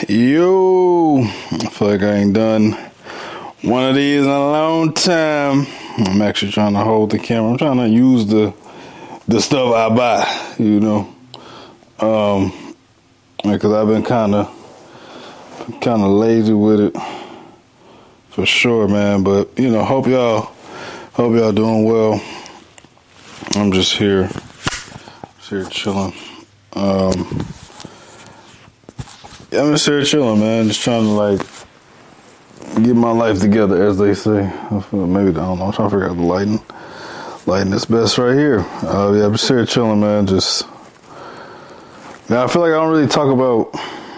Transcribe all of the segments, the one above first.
Yo, I feel like I ain't done one of these in a long time. I'm actually trying to hold the camera. I'm trying to use the stuff I buy, you know. Because I've been kind of lazy with it, for sure, man. But you know, hope y'all doing well. I'm just here chilling. I'm just here chilling, man. Just trying to like get my life together, as they say. Maybe I don't know. I'm trying to figure out the lighting. Lighting is best right here. Yeah, I'm just here chilling, man. Just now, I feel like I don't really talk about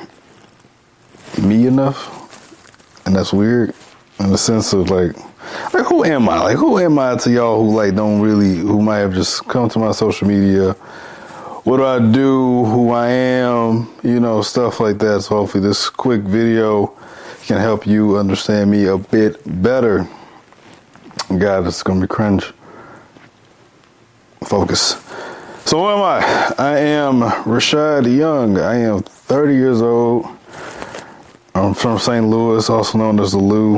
me enough, and that's weird in the sense of like who am I? Like, who am I to y'all who might have just come to my social media? What do I do? Who I am? You know, stuff like that. So hopefully this quick video can help you understand me a bit better. God, it's going to be cringe. Focus. So who am I? I am Rashad Young. I am 30 years old. I'm from St. Louis, also known as the Lou.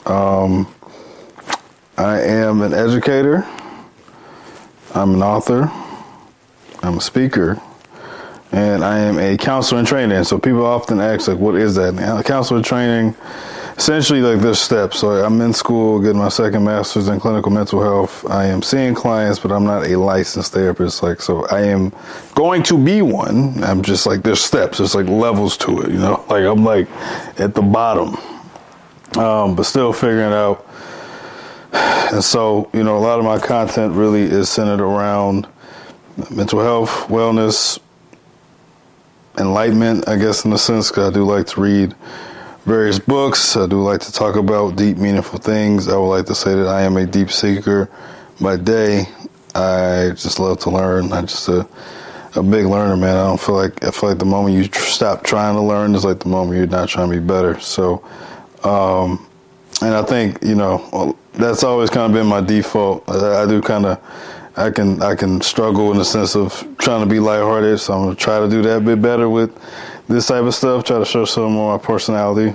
I am an educator. I'm an author. I'm a speaker, and I am a counselor in training. So people often ask, like, what is that? Now, counselor training, essentially, like, there's steps. So I'm in school, getting my second master's in clinical mental health. I am seeing clients, but I'm not a licensed therapist. Like, so I am going to be one. I'm just like, there's steps. There's like levels to it, you know? Like, I'm like at the bottom, but still figuring it out. And so, you know, a lot of my content really is centered around mental health, wellness, enlightenment, I guess, in a sense, because I do like to read various books. I do like to talk about deep, meaningful things. I would like to say that I am a deep seeker by day. I just love to learn. I'm just a big learner, man. I feel like the moment you stop trying to learn is like the moment you're not trying to be better. So, and I think, you know, that's always kind of been my default. I do kind of, I can struggle in the sense of trying to be lighthearted, so I'm going to try to do that a bit better with this type of stuff, try to show some more of my personality.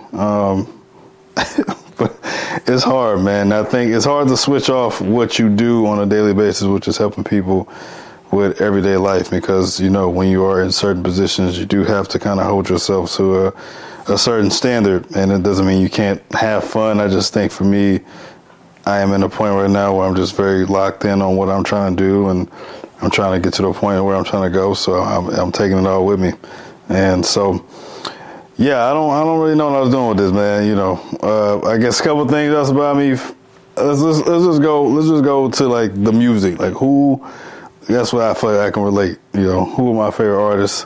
But it's hard, man. I think it's hard to switch off what you do on a daily basis, which is helping people with everyday life, because, you know, when you are in certain positions, you do have to kind of hold yourself to a certain standard, and it doesn't mean you can't have fun. I just think for me, I am in a point right now where I'm just very locked in on what I'm trying to do, and I'm trying to get to the point where I'm trying to go. So I'm taking it all with me, and so yeah, I don't really know what I was doing with this, man. You know, I guess a couple things else about me. Let's just go to like the music, like who. That's what I feel like I can relate. You know, who are my favorite artists?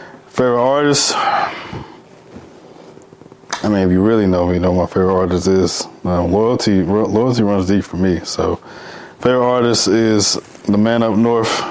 I mean, if you really know me, you know my favorite artist is loyalty runs deep for me. So, favorite artist is the man up north,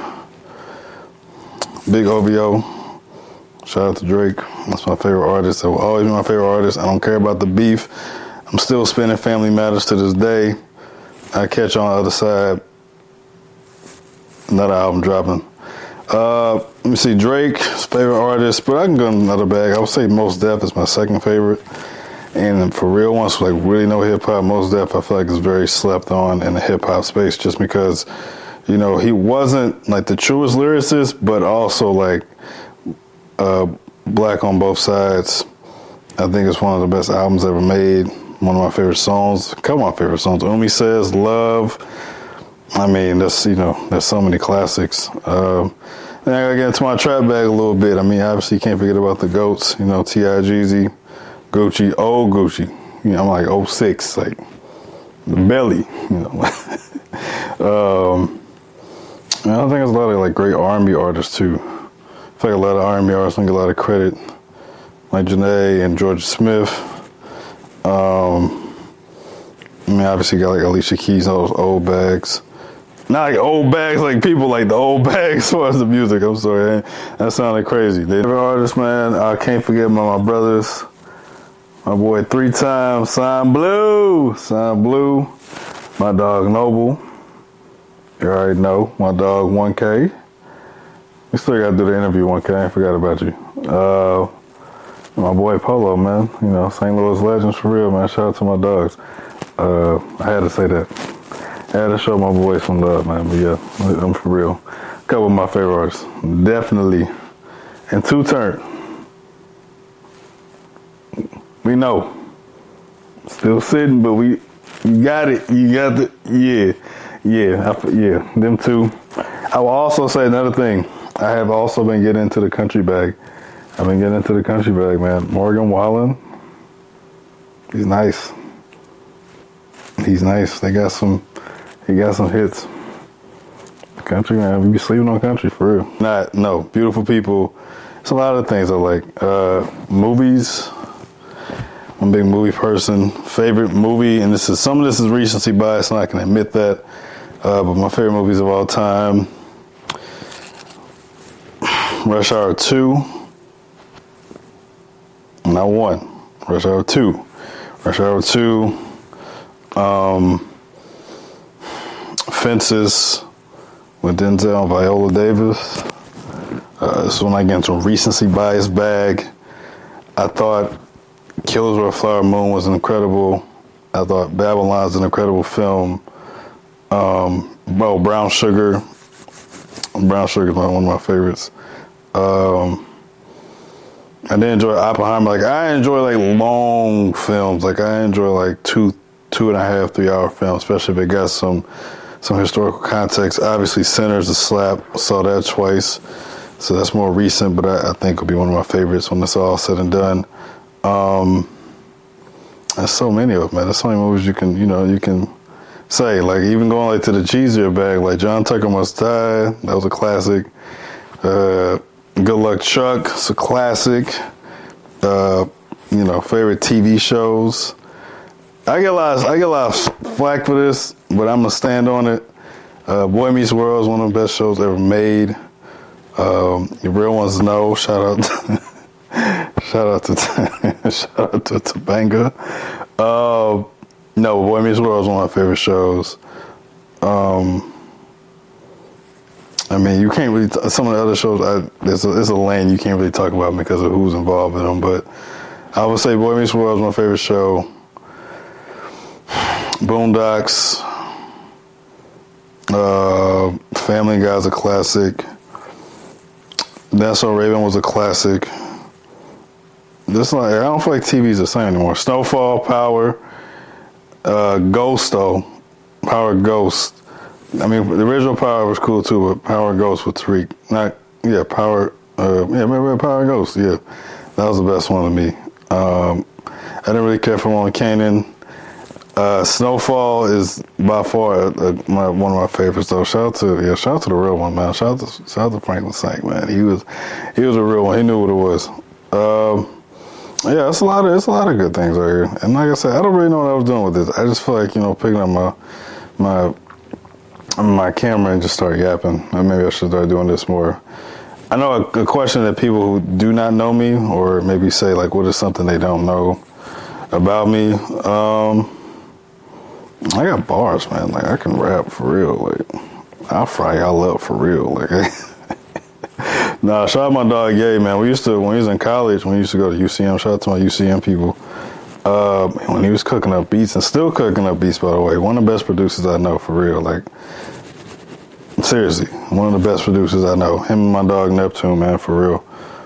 Big OVO. Shout out to Drake. That's my favorite artist. That will always be my favorite artist. I don't care about the beef. I'm still spinning Family Matters to this day. I catch on the other side. Another album dropping. Let me see, Drake's favorite artist, but I can go another bag. I would say Mos Def is my second favorite. And for real ones, like really know hip hop, Mos Def, I feel like is very slept on in the hip hop space, just because, you know, he wasn't like the truest lyricist, but also like black on both sides. I think it's one of the best albums ever made. One of my favorite songs, a couple of my favorite songs. Umi Says, Love. I mean, there's so many classics. And I gotta get into my trap bag a little bit. I mean, obviously you can't forget about the GOATs, you know, T.I. Jeezy, Gucci, old Gucci. You know, I'm like 06, like the belly, you know. And I think there's a lot of like great R&B artists too. I feel like a lot of R&B artists don't get a lot of credit, like Janae and Georgia Smith. I mean, obviously you got like Alicia Keys, all those old bags. Not like old bags, like people like the old bags as far as the music. I'm sorry, that sounded crazy. The favorite artist, man, I can't forget my brothers. My boy 3 times, Sign Blue. My dog Noble. You already know. My dog 1K. We still gotta do the interview, 1K. I forgot about you. My boy Polo, man. You know, St. Louis legends for real, man. Shout out to my dogs. I had to say that. I had to show my boys some love, man. But yeah, I'm for real. A couple of my favorite artists. Definitely. And 2 Turn. We know. Still sitting, but you got it. You got the, yeah, them 2. I will also say another thing. I have also been getting into the country bag. I've been getting into the country bag, man. Morgan Wallen. He's nice. He's nice. He got some hits. Country, man. We be sleeping on country for real. No, beautiful people. It's a lot of things I like. Movies. I'm a big movie person. Favorite movie, and some of this is recency bias, and I can admit that. But my favorite movies of all time: Rush Hour 2. Not 1. Rush Hour 2. Rush Hour 2. Fences with Denzel and Viola Davis. This is when I get into a recency bias bag. I thought Killers of the Flower Moon was incredible. I thought Babylon's an incredible film. Brown Sugar. Brown Sugar is one of my favorites. I did enjoy Oppenheimer. Like, I enjoy like long films. Like, I enjoy like 2.5, 3 hour films, especially if it got some historical context. Obviously, Sinners a slap. I saw that twice. So that's more recent, but I think will be one of my favorites when it's all said and done. There's so many of them, man. There's so many movies you can say. Like, even going like to the cheesier bag, like John Tucker Must Die. That was a classic. Good Luck Chuck. It's a classic. Favorite TV shows. I get a lot of flack for this, but I'm gonna stand on it. Boy Meets World is one of the best shows ever made. The real ones know. Shout out to Topanga. No, Boy Meets World is one of my favorite shows. I mean, you can't really some of the other shows. There's a lane you can't really talk about because of who's involved in them. But I would say Boy Meets World is my favorite show. Boondocks. Family Guy's a classic. That's So Raven was a classic. I don't feel like TV's the same anymore. Snowfall, Power, Ghost though. Power Ghost. I mean, the original Power was cool too, but Power Ghost with Tariq. Remember Power Ghost? Yeah, that was the best one to me. I didn't really care for Roland Cannon. Snowfall is by far one of my favorites though. Shout out to the real one, man. Shout out to Franklin Saint, man. He was a real one. He knew what it was. It's a lot of good things right here. And like I said, I don't really know what I was doing with this. I just feel like, picking up my camera and just start yapping. Maybe I should start doing this more. I know a question that people who do not know me, or maybe say like, what is something they don't know about me? I got bars, man. Like, I can rap for real. Like, I'll fry y'all up for real. Like, nah, shout out my dog Ye, man. When he was in college, when we used to go to UCM, shout out to my UCM people. When he was cooking up beats, and still cooking up beats, by the way, one of the best producers I know, for real. Like, seriously, one of the best producers I know. Him and my dog Neptune, man, for real.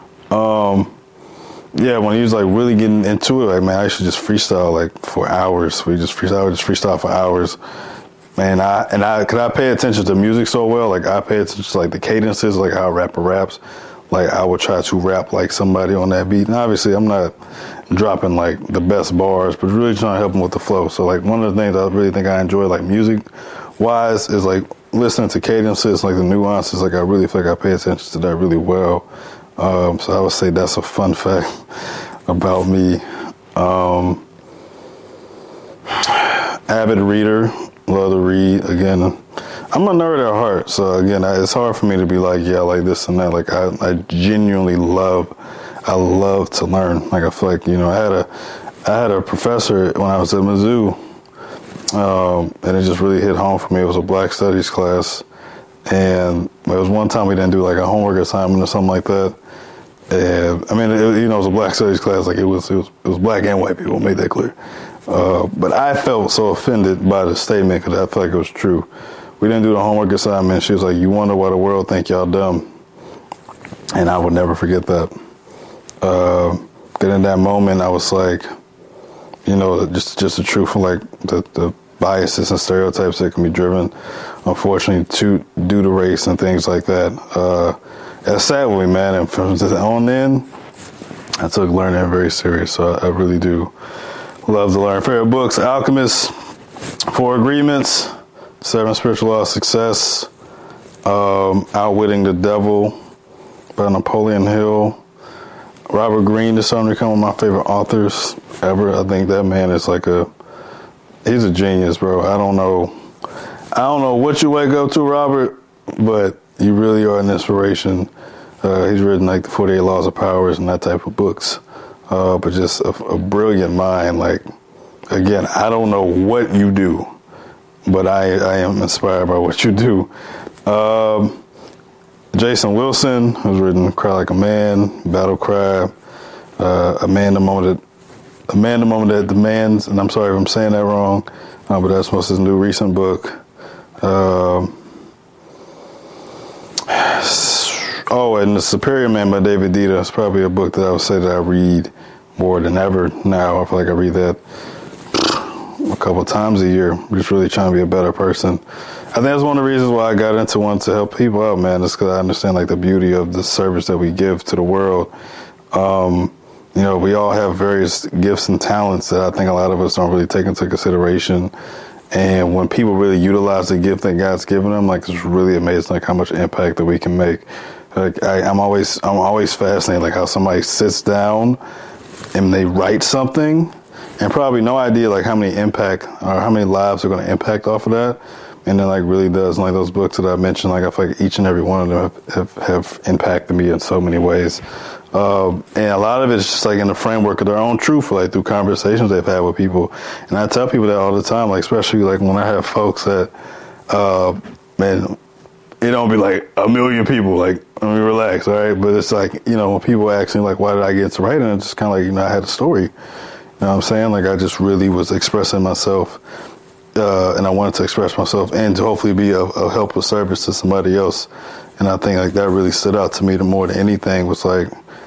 When he was like really getting into it, like, man, I used to just freestyle like for hours. I would just freestyle for hours. Man, I pay attention to music so well. Like, I pay attention to like the cadences, like how a rapper raps. Like, I would try to rap like somebody on that beat. And obviously, I'm not dropping like the best bars, but really trying to help them with the flow. So like, one of the things I really think I enjoy, like music wise, is like listening to cadences, like the nuances. Like, I really feel like I pay attention to that really well. So I would say that's a fun fact about me. Avid reader, love to read. Again, I'm a nerd at heart, so again, it's hard for me to be like, yeah, like this and that. Like, I genuinely love to learn. Like, I feel like, I had a professor when I was at Mizzou, and it just really hit home for me. It was a Black Studies class, and there was one time we didn't do like a homework assignment or something like that. And I mean, it was a black studies class. Like it was black and white people. Made that clear. But I felt so offended by the statement because I felt like it was true. We didn't do the homework assignment. She was like, "You wonder why the world think y'all dumb," and I would never forget that. Then in that moment, I was like, just the truth of like the biases and stereotypes that can be driven, unfortunately, due to race and things like that. That's sad with me, man. And from on in, I took learning very serious. So I really do love to learn. Favorite books: Alchemist, Four Agreements, Seven Spiritual Laws of Success, Outwitting the Devil by Napoleon Hill. Robert Greene is starting to become one of my favorite authors ever. I think that man is he's a genius, bro. I don't know what you wake up to, Robert, but you really are an inspiration. He's written like the 48 Laws of Powers and that type of books. But just a brilliant mind. Like, again, I don't know what you do, but I am inspired by what you do. Jason Wilson, who's written Cry Like a Man, Battle Cry, A Man the Moment That Demands, and I'm sorry if I'm saying that wrong, but that's what's his new recent book. And The Superior Man by David Dita is probably a book that I would say that I read more than ever now. I feel like I read that a couple of times a year, just really trying to be a better person. I think that's one of the reasons why I got into wanting to help people out, man. It's because I understand like the beauty of the service that we give to the world. We all have various gifts and talents that I think a lot of us don't really take into consideration. And when people really utilize the gift that God's given them, like it's really amazing, like how much impact that we can make. Like I'm always fascinated, like how somebody sits down and they write something, and probably no idea like how many lives are going to impact off of that. And then like really does, and like those books that I mentioned, like I feel like each and every one of them have impacted me in so many ways. And a lot of it is just like in the framework of their own truth, like through conversations they've had with people. And I tell people that all the time, like especially like when I have folks that, man, it don't be like a million people, like, let me relax, all right? But it's like, when people ask me like, why did I get to writing? It's just kind of like, I had a story. You know what I'm saying? Like I just really was expressing myself. And I wanted to express myself and to hopefully be a help or service to somebody else. And I think like that really stood out to me more than anything was like,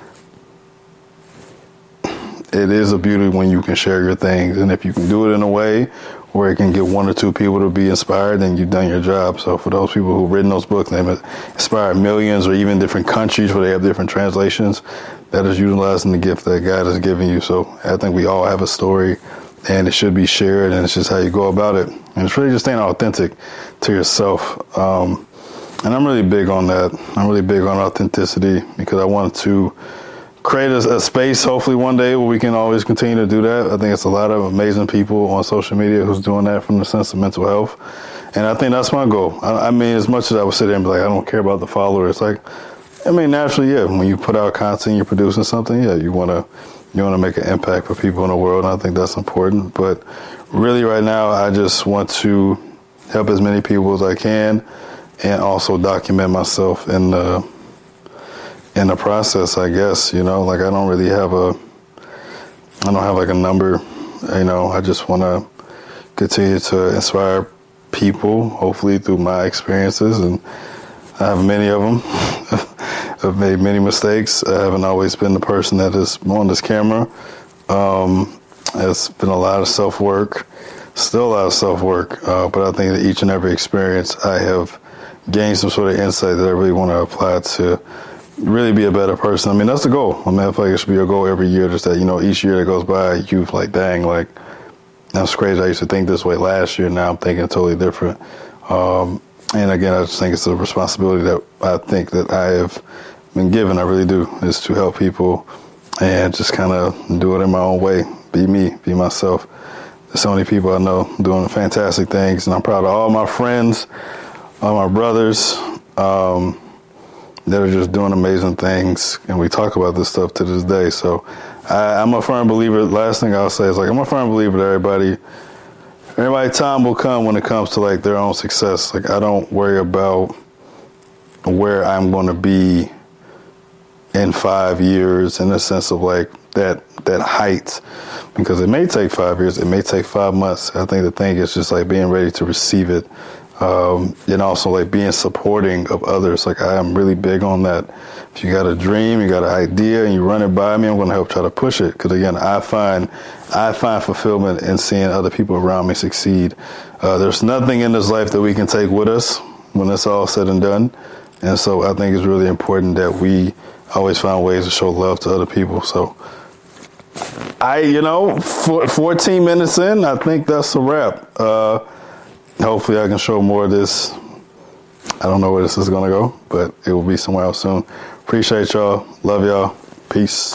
it is a beauty when you can share your things. And if you can do it in a way where it can get one or two people to be inspired, then you've done your job. So for those people who've written those books, they've inspired millions or even different countries where they have different translations, that is utilizing the gift that God has given you. So I think we all have a story. And it should be shared, and it's just how you go about it. And it's really just staying authentic to yourself. And I'm really big on that. I'm really big on authenticity because I want to create a space, hopefully one day, where we can always continue to do that. I think it's a lot of amazing people on social media who's doing that from the sense of mental health. And I think that's my goal. I mean, as much as I would sit there and be like, I don't care about the followers. Like, I mean, naturally, yeah, when you put out content, you're producing something, yeah, you want to make an impact for people in the world, and I think that's important. But really right now, I just want to help as many people as I can and also document myself in the process, I guess. Like I don't have like a number, I just want to continue to inspire people, hopefully through my experiences, and I have many of them. I've made many mistakes. I haven't always been the person that is on this camera. It's been a lot of self-work, still a lot of self-work, but I think that each and every experience I have gained some sort of insight that I really want to apply to really be a better person. I mean, that's the goal. I mean, I feel like it should be a goal every year, just that, each year that goes by, you've like, dang, like, that's crazy. I used to think this way last year. Now I'm thinking totally different. And again, I just think it's a responsibility that I think that I have been given. I really do, is to help people and just kind of do it in my own way. Be me, be myself. There's so many people I know doing fantastic things, and I'm proud of all my friends, all my brothers, that are just doing amazing things. And we talk about this stuff to this day. So I'm a firm believer. Last thing I'll say is like, I'm a firm believer that everybody time will come when it comes to like their own success. Like I don't worry about where I'm going to be in 5 years, in the sense of like that height, because it may take 5 years, it may take 5 months. I think the thing is just like being ready to receive it, and also like being supporting of others. Like I am really big on that. If you got a dream, you got an idea, and you run it by me, I'm going to help try to push it. Because again, I find fulfillment in seeing other people around me succeed. There's nothing in this life that we can take with us when it's all said and done. And so I think it's really important that we always find ways to show love to other people. So 14 minutes in, I think that's a wrap. Hopefully I can show more of this. I don't know where this is going to go, but it will be somewhere else soon. Appreciate y'all. Love y'all. Peace.